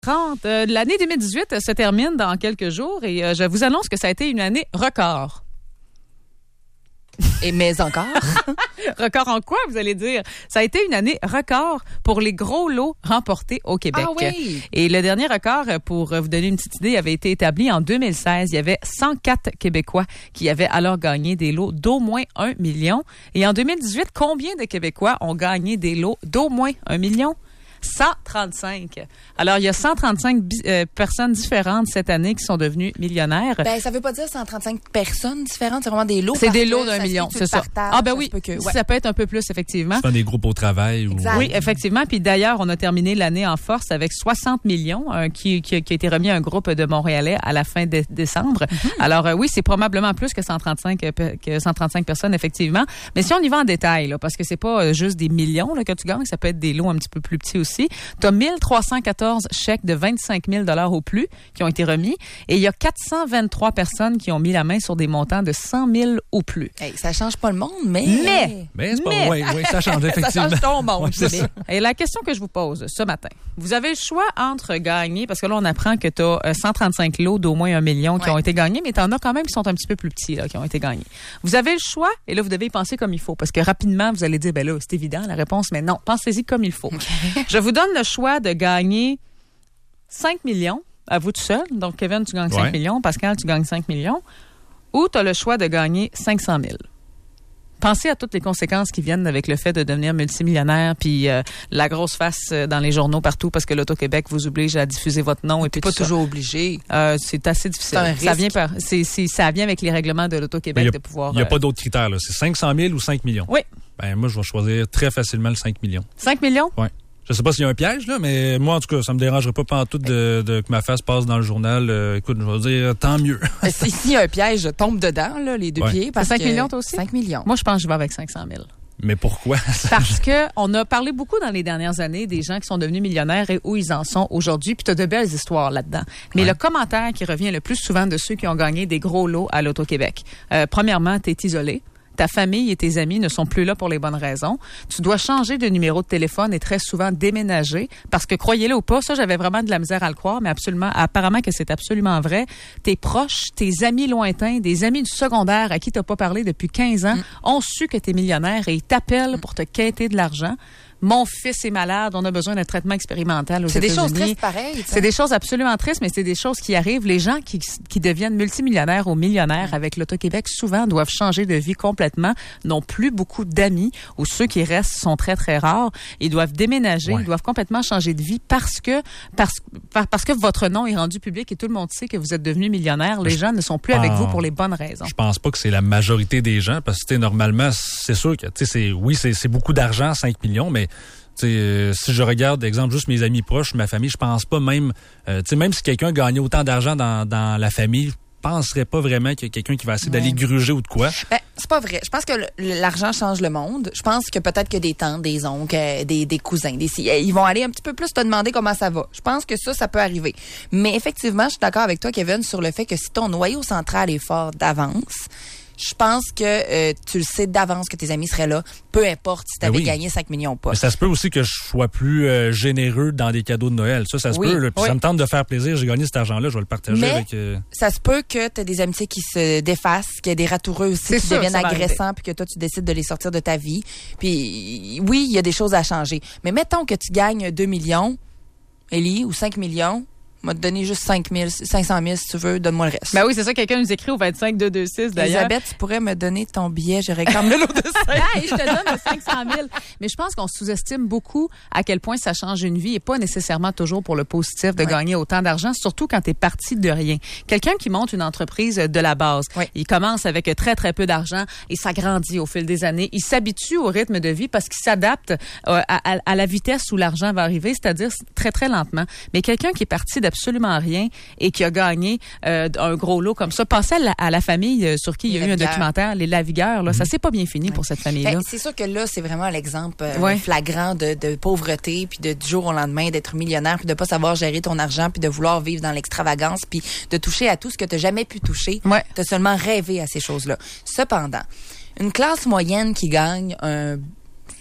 L'année 2018 se termine dans quelques jours et je vous annonce que ça a été une année record. Et mais encore? Record en quoi, vous allez dire? Ça a été une année record pour les gros lots remportés au Québec. Ah oui! Et le dernier record, pour vous donner une petite idée, avait été établi en 2016. Il y avait 104 Québécois qui avaient alors gagné des lots d'au moins 1 million. Et en 2018, combien de Québécois ont gagné des lots d'au moins 1 million? 135. Alors, il y a 135 personnes différentes cette année qui sont devenues millionnaires. Ben, ça veut pas dire 135 personnes différentes, c'est vraiment des lots. C'est des lots d'1 million, c'est ça. Ah ben oui, ouais. Ça peut être un peu plus, effectivement. C'est des groupes au travail. Ou... Oui, effectivement. Puis d'ailleurs, on a terminé l'année en force avec 60 millions qui a été remis à un groupe de Montréalais à la fin de décembre. Mm-hmm. Alors oui, c'est probablement plus que 135 personnes, effectivement. Mais si on y va en détail, là, parce que c'est pas juste des millions là, que tu gagnes, ça peut être des lots un petit peu plus petits aussi. Tu as 1314 chèques de 25 000 $ au plus qui ont été remis et il y a 423 personnes qui ont mis la main sur des montants de 100 000 ou plus. Hey, ça change pas le monde, mais c'est pas... Oui, ça change effectivement. Ça change ton monde. Ouais, et la question que je vous pose ce matin, vous avez le choix entre gagner, parce que là, on apprend que tu as 135 lots d'au moins 1 million qui ont été gagnés, mais tu en as quand même qui sont un petit peu plus petits là, qui ont été gagnés. Vous avez le choix et là, vous devez y penser comme il faut parce que rapidement, vous allez dire, ben là, c'est évident la réponse, mais non, pensez-y comme il faut. Okay. Je vous donne le choix de gagner 5 millions à vous tout seul. Donc, Kevin, tu gagnes 5 millions. Pascal, tu gagnes 5 millions. Ou tu as le choix de gagner 500 000. Pensez à toutes les conséquences qui viennent avec le fait de devenir multimillionnaire puis la grosse face dans les journaux partout parce que l'Auto-Québec vous oblige à diffuser votre nom. Et puis pas toujours obligé. C'est assez difficile. Ça vient avec les règlements de l'Auto-Québec de pouvoir... Il n'y a pas d'autres critères. Là. C'est 500 000 ou 5 millions? Oui. Ben, moi, je vais choisir très facilement le 5 millions. 5 millions? Oui. Je sais pas s'il y a un piège, là, mais moi, en tout cas, ça me dérangerait pas pantoute que ma face passe dans le journal. Écoute, je vais dire, tant mieux. Si y a un piège, tombe dedans, là, les deux pieds. Parce 5 millions, toi aussi? 5 millions. Moi, je pense que je vais avec 500 000. Mais pourquoi? Parce que on a parlé beaucoup dans les dernières années des gens qui sont devenus millionnaires et où ils en sont aujourd'hui, puis tu as de belles histoires là-dedans. Mais le commentaire qui revient le plus souvent de ceux qui ont gagné des gros lots à l'Auto-Québec, premièrement, tu es isolé. Ta famille et tes amis ne sont plus là pour les bonnes raisons. Tu dois changer de numéro de téléphone et très souvent déménager parce que, croyez-le ou pas, ça, j'avais vraiment de la misère à le croire, mais apparemment que c'est absolument vrai. Tes proches, tes amis lointains, des amis du secondaire à qui t'as pas parlé depuis 15 ans ont su que t'es millionnaire et ils t'appellent pour te quêter de l'argent. Mon fils est malade, on a besoin d'un traitement expérimental aux États-Unis. C'est des choses tristes pareilles. C'est des choses absolument tristes, mais c'est des choses qui arrivent. Les gens qui deviennent multimillionnaires ou millionnaires avec l'Auto-Québec souvent doivent changer de vie complètement, n'ont plus beaucoup d'amis ou ceux qui restent sont très, très rares. Ils doivent déménager, ils doivent complètement changer de vie parce que votre nom est rendu public et tout le monde sait que vous êtes devenu millionnaire. Les gens ne sont plus avec vous pour les bonnes raisons. Je pense pas que c'est la majorité des gens parce que normalement, c'est sûr que c'est beaucoup d'argent, 5 millions, mais si je regarde, exemple, juste mes amis proches, ma famille, je pense pas même, même si quelqu'un gagnait autant d'argent dans la famille, je penserais pas vraiment qu'il y a quelqu'un qui va essayer d'aller gruger ou de quoi. Ben, c'est pas vrai. Je pense que l'argent change le monde. Je pense que peut-être que des tantes, des oncles, des cousins, ils vont aller un petit peu plus te demander comment ça va. Je pense que ça peut arriver. Mais effectivement, je suis d'accord avec toi, Kevin, sur le fait que si ton noyau central est fort d'avance, je pense que tu le sais d'avance que tes amis seraient là, peu importe si tu avais gagné 5 millions ou pas. Mais ça se peut aussi que je sois plus généreux dans des cadeaux de Noël. Ça se peut. Là, puis ça me tente de faire plaisir. J'ai gagné cet argent-là, je vais le partager avec... ça se peut que tu aies des amitiés qui se défassent, qu'il y ait des ratoureux aussi qui deviennent agressants, puis que toi, tu décides de les sortir de ta vie. Puis oui, il y a des choses à changer. Mais mettons que tu gagnes 2 millions, Élie, ou 5 millions, m'a donné juste 500 000 si tu veux, donne-moi le reste. Ben oui, c'est ça, quelqu'un nous écrit au 25-226 d'ailleurs. Elisabeth, tu pourrais me donner ton billet, je réclame le lot de 5 hey, je te donne le 500 000. Mais je pense qu'on sous-estime beaucoup à quel point ça change une vie et pas nécessairement toujours pour le positif de gagner autant d'argent, surtout quand t'es parti de rien. Quelqu'un qui monte une entreprise de la base, il commence avec très, très peu d'argent et ça grandit au fil des années. Il s'habitue au rythme de vie parce qu'il s'adapte à la vitesse où l'argent va arriver, c'est-à-dire très, très lentement. Mais quelqu'un qui est parti absolument rien et qui a gagné un gros lot comme ça. Pensez à la famille sur qui il y a eu un documentaire, les Lavigueurs. Là, ça s'est pas bien fini pour cette famille-là. Ben, c'est sûr que là, c'est vraiment l'exemple flagrant de pauvreté, puis du jour au lendemain d'être millionnaire, puis de pas savoir gérer ton argent, puis de vouloir vivre dans l'extravagance, puis de toucher à tout ce que tu n'as jamais pu toucher. Tu as seulement rêvé à ces choses-là. Cependant, une classe moyenne qui gagne un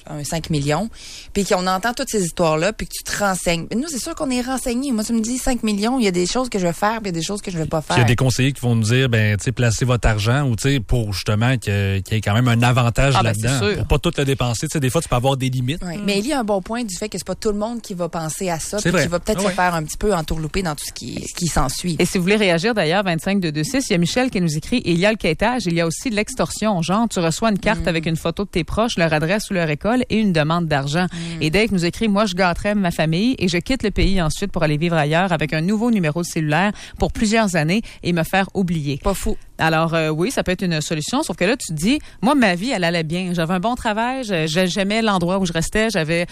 un 5 millions, puis qu'on entend toutes ces histoires-là, puis que tu te renseignes. Mais nous, c'est sûr qu'on est renseignés. Moi, tu me dis 5 millions, il y a des choses que je vais faire, puis il y a des choses que je vais pas faire. Il y a des conseillers qui vont nous dire, ben, tu sais, placez votre argent ou, tu sais, pour justement qu'il y ait quand même un avantage là-dedans. Pour pas tout le dépenser. Tu sais, des fois, tu peux avoir des limites. Oui. Mais il y a un bon point du fait que c'est pas tout le monde qui va penser à ça, puis qui va peut-être se faire un petit peu entourlouper dans tout ce qui s'ensuit. Et si vous voulez réagir d'ailleurs, 25-226, il y a Michel qui nous écrit, il y a le quêtage, il y a aussi l'extorsion. Genre, tu reçois une carte avec une photo de tes proches, leur adresse ou leur école et une demande d'argent. Et Dave nous écrit, moi, je gâterais ma famille et je quitte le pays ensuite pour aller vivre ailleurs avec un nouveau numéro de cellulaire pour plusieurs années et me faire oublier. Pas fou. Alors, oui, ça peut être une solution, sauf que là, tu te dis, moi, ma vie, elle allait bien. J'avais un bon travail, j'aimais l'endroit où je restais, j'avais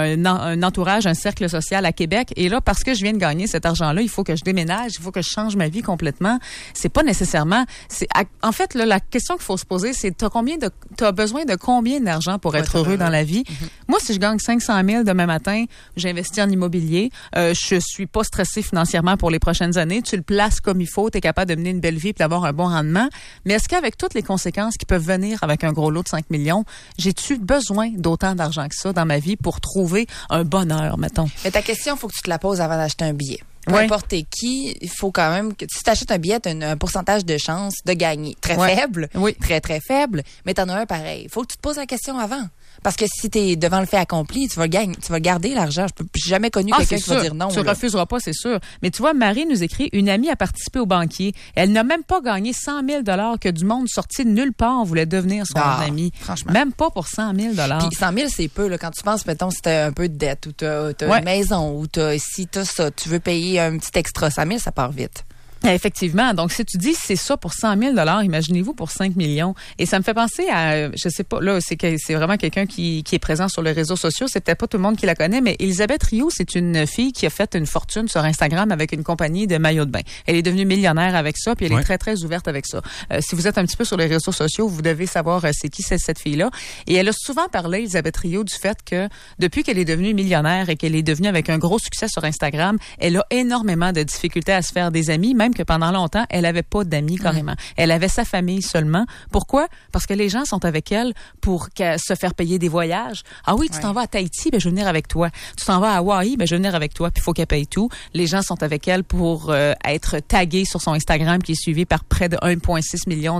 un entourage, un cercle social à Québec. Et là, parce que je viens de gagner cet argent-là, il faut que je déménage, il faut que je change ma vie complètement. C'est pas nécessairement... En fait, là, la question qu'il faut se poser, c'est t'as besoin de combien d'argent pour être heureux dans la vie? Moi, si je gagne 500 000 demain matin, j'investis en immobilier, je suis pas stressée financièrement pour les prochaines années, tu le places comme il faut, tu es capable de mener une belle vie et d'avoir un bon rendement. Mais est-ce qu'avec toutes les conséquences qui peuvent venir avec un gros lot de 5 millions, j'ai-tu besoin d'autant d'argent que ça dans ma vie pour trouver un bonheur, mettons? Mais ta question, il faut que tu te la poses avant d'acheter un billet. Peu importe qui, il faut quand même que si tu achètes un billet, tu as un pourcentage de chance de gagner. Très faible. Oui. Très, très faible. Mais tu en as un pareil. Il faut que tu te poses la question avant. Parce que si tu es devant le fait accompli, tu vas garder l'argent. J'ai jamais connu quelqu'un qui va dire non. Tu refuseras pas, c'est sûr. Mais tu vois, Marie nous écrit, une amie a participé au banquier. Elle n'a même pas gagné 100 000 $ que du monde sorti de nulle part voulait devenir son ami. Franchement. Même pas pour 100 000 $. Puis 100 000, c'est peu. Là, quand tu penses, mettons, si tu as un peu de dette ou tu as une maison ou si tu as ça, tu veux payer un petit extra 100 000, ça part vite. Effectivement. Donc, si tu dis c'est ça pour 100 000 $, imaginez-vous pour 5 millions. Et ça me fait penser à, je sais pas, là, c'est vraiment quelqu'un qui est présent sur les réseaux sociaux. C'est peut-être pas tout le monde qui la connaît, mais Elisabeth Rioux, c'est une fille qui a fait une fortune sur Instagram avec une compagnie de maillots de bain. Elle est devenue millionnaire avec ça, puis elle est très, très ouverte avec ça. Si vous êtes un petit peu sur les réseaux sociaux, vous devez savoir c'est qui c'est cette fille-là. Et elle a souvent parlé, Elisabeth Rioux, du fait que depuis qu'elle est devenue millionnaire et qu'elle est devenue avec un gros succès sur Instagram, elle a énormément de difficultés à se faire des amis, même que pendant longtemps, elle avait pas d'amis carrément. Elle avait sa famille seulement. Pourquoi? Parce que les gens sont avec elle pour se faire payer des voyages. Ah oui, tu t'en vas à Tahiti, ben je vais venir avec toi. Tu t'en vas à Hawaï, ben je vais venir avec toi. Puis il faut qu'elle paye tout. Les gens sont avec elle pour être tagués sur son Instagram qui est suivi par près de 1,6 million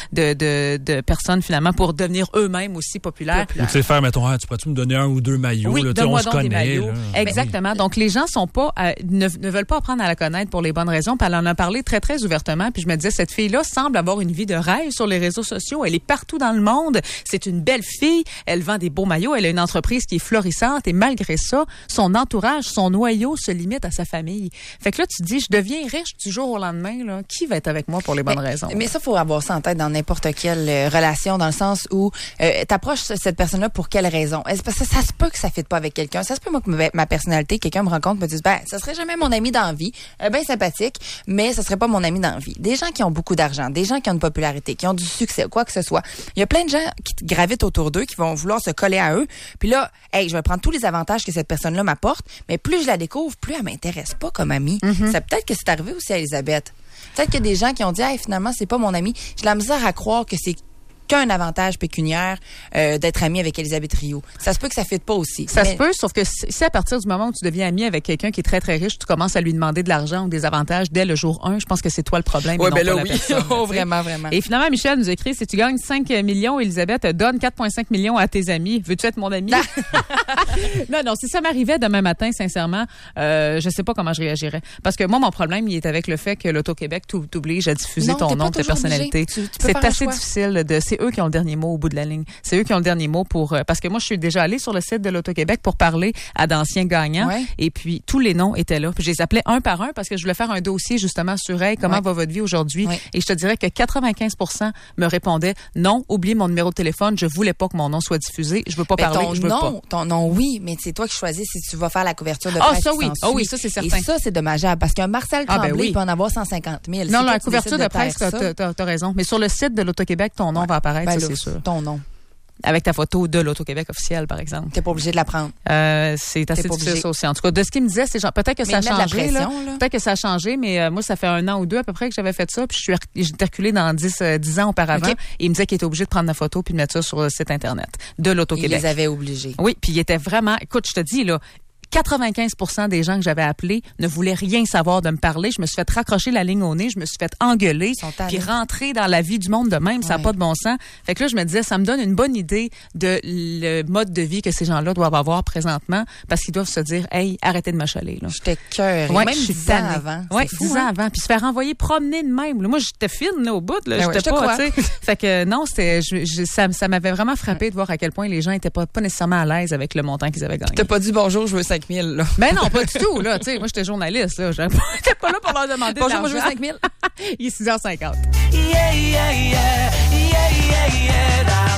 de personnes finalement pour devenir eux-mêmes aussi populaires. Ou tu sais faire, mettons, tu pourrais-tu me donner un ou deux maillots? Oui, là, donne-moi on se donc connaît. des maillots. Là. Exactement. Donc les gens sont pas ne veulent pas apprendre à la connaître pour les bonnes raisons. Puis elle en a parlé très, très ouvertement. Puis je me disais, cette fille-là semble avoir une vie de rêve sur les réseaux sociaux. Elle est partout dans le monde. C'est une belle fille. Elle vend des beaux maillots. Elle a une entreprise qui est florissante. Et malgré ça, son entourage, son noyau se limite à sa famille. Fait que là, tu te dis, je deviens riche du jour au lendemain. Là. Qui va être avec moi pour les bonnes raisons? Mais ça, faut avoir ça en tête dans n'importe quelle relation, dans le sens où t'approches cette personne-là pour quelle raison? Parce que ça se peut que ça ne fitte pas avec quelqu'un. Ça se peut, moi, que ma personnalité, quelqu'un me rencontre, me dise, ça serait jamais mon ami d'envie. Bien sympathique, mais ça serait pas mon ami d'envie. Des gens qui ont beaucoup d'argent, des gens qui ont une popularité, qui ont du succès, quoi que ce soit. Il y a plein de gens qui gravitent autour d'eux, qui vont vouloir se coller à eux. Puis là, je vais prendre tous les avantages que cette personne-là m'apporte, mais plus je la découvre, plus elle m'intéresse pas comme amie. Ça peut-être que c'est arrivé aussi à Elisabeth. Peut-être qu'il y a des gens qui ont dit, finalement, c'est pas mon ami. J'ai la misère à croire que c'est qu'un avantage pécuniaire d'être ami avec Elisabeth Rioux. Ça se peut que ça ne fitte pas aussi. Ça se peut, sauf que si à partir du moment où tu deviens ami avec quelqu'un qui est très, très riche, tu commences à lui demander de l'argent ou des avantages dès le jour 1, je pense que c'est toi le problème. Oui, ben là, oui. Personne, vraiment, vraiment. Et finalement, Michel nous écrit, si tu gagnes 5 millions, Elisabeth, donne 4,5 millions à tes amis. Veux-tu être mon ami? Non, si ça m'arrivait demain matin, sincèrement, je sais pas comment je réagirais. Parce que moi, mon problème, il est avec le fait que l'Auto-Québec t'oblige à diffuser ton nom, ta personnalité. C'est assez difficile c'est eux qui ont le dernier mot au bout de la ligne. C'est eux qui ont le dernier mot parce que moi, je suis déjà allée sur le site de l'Auto-Québec pour parler à d'anciens gagnants. Et puis, tous les noms étaient là. Puis, je les appelais un par un parce que je voulais faire un dossier justement sur comment va votre vie aujourd'hui. Et je te dirais que 95% me répondaient non, oubliez mon numéro de téléphone, je voulais pas que mon nom soit diffusé, je veux pas parler, je veux pas. Ton nom, oui, mais c'est toi qui choisis si tu vas faire la couverture de presse. Oui, ça c'est certain. Et ça, c'est dommageable parce qu'un Marcel Tremblay il peut en avoir 150 000. Non, la couverture de presse, t'as raison. Mais sur le site de l'Auto-Québec, ton nom va apparaître, ça c'est sûr. Ton nom. avec ta photo de l'Auto-Québec officielle, par exemple. T'es pas obligé de la prendre. C'est assez difficile ça aussi. En tout cas, de ce qu'il me disait, c'est genre, peut-être que ça a changé. Là. Peut-être que ça a changé, mais moi, ça fait 1 an ou 2 à peu près que j'avais fait ça. Puis j'étais reculée dans 10 ans auparavant. Okay. Et il me disait qu'il était obligé de prendre la photo puis de mettre ça sur le site Internet de l'Auto-Québec. Il les avait obligés. Oui, puis il était vraiment... Écoute, je te dis, là... 95% des gens que j'avais appelés ne voulaient rien savoir de me parler. Je me suis fait raccrocher la ligne au nez, je me suis fait engueuler, puis rentrer dans la vie du monde de même, ça n'a pas de bon sens. Fait que là, je me disais, ça me donne une bonne idée de le mode de vie que ces gens-là doivent avoir présentement, parce qu'ils doivent se dire, hey, arrêtez de m'achaler. J'étais cœur. Ouais, même 10 ans avant. Oui, 10 ans avant. Puis se faire renvoyer promener de même. Là, moi, j'étais fine là, au bout. Là, j'étais pas, tu sais. Fait que non, c'était, ça m'avait vraiment frappé de voir à quel point les gens étaient pas nécessairement à l'aise avec le montant qu'ils avaient gagné. T'as pas dit bonjour, je veux 5 000 là. Ben non, pas du tout, là. Tu sais, moi, j'étais journaliste, là. J'étais pas là pour leur demander bonjour, moi, je veux 5 000. Il est 6h50. Yeah, yeah, yeah. Yeah, yeah, yeah.